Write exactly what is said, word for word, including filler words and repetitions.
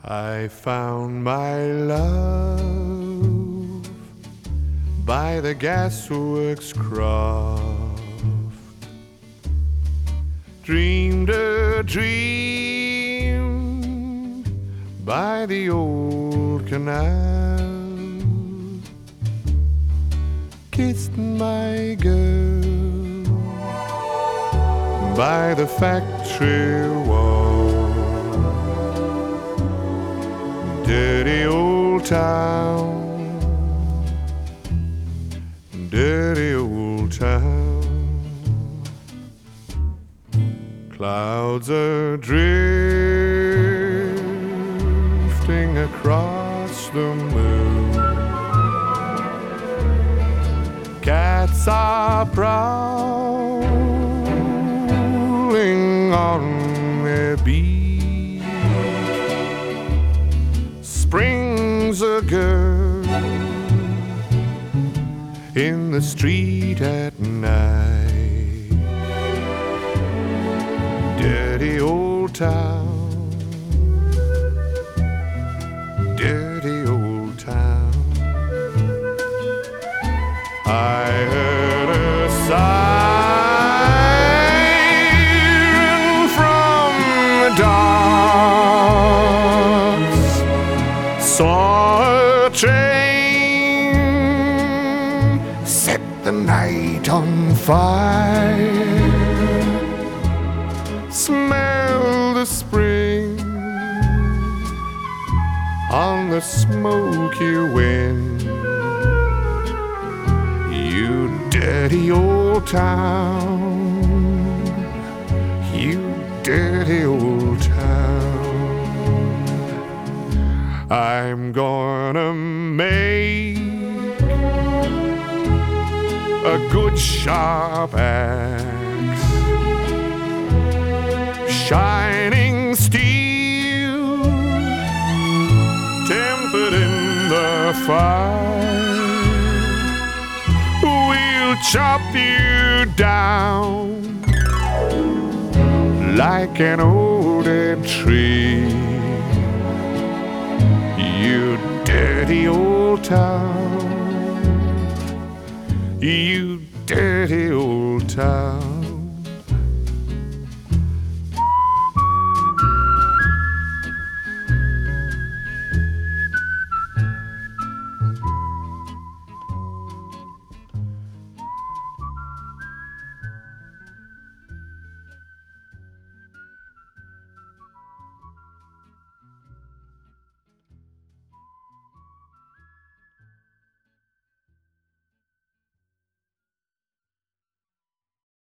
I found my love by the gasworks croft, dreamed a dream by the old canal, kissed my girl by the factory wall. Dirty old town, dirty old town. Clouds are drifting across the moon. Cats are prowling on their beat. Spring's a girl in the street at night. Dirty old town, dirty old town. I heard a siren from the docks, saw a train set the night on fire, smell the spring on the smoky wind. You dirty old town, you dirty old town. I'm gonna make a good sharp axe, shining steel, tempered in the fire. We'll chop you down like an old dead tree. You dirty old town, you dirty old town.